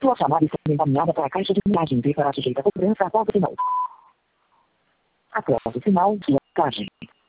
Sua chamada está encaminhada para a caixa de mensagem e será sujeita a cobrança após o sinal. Após o sinal, sua mensagem.